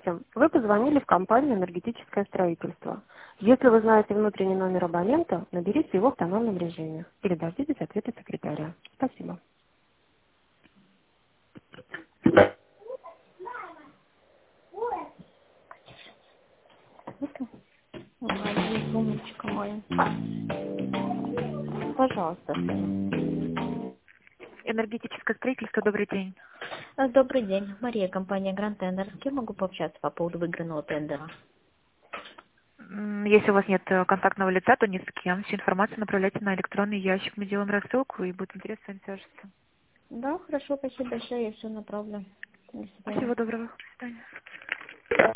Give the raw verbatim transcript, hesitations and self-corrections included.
Здравствуйте. Вы позвонили в компанию «Энергетическое строительство». Если вы знаете внутренний номер абонента, наберите его в автономном режиме или дождитесь ответа секретаря. Спасибо. Ой, умничка моя. Пожалуйста, Соня. Энергетическое строительство, добрый день. Э, Добрый день. Мария, компания Гранд Тендер. С кем могу пообщаться по поводу выигранного тендера? М, Если у вас нет э, контактного лица, то ни с кем. Всю информацию направляйте на электронный ящик. Мы делаем рассылку, и будет интересно с вами свяжется. Да, хорошо, спасибо большое, я все направлю. До свидания. Всего доброго. До свидания.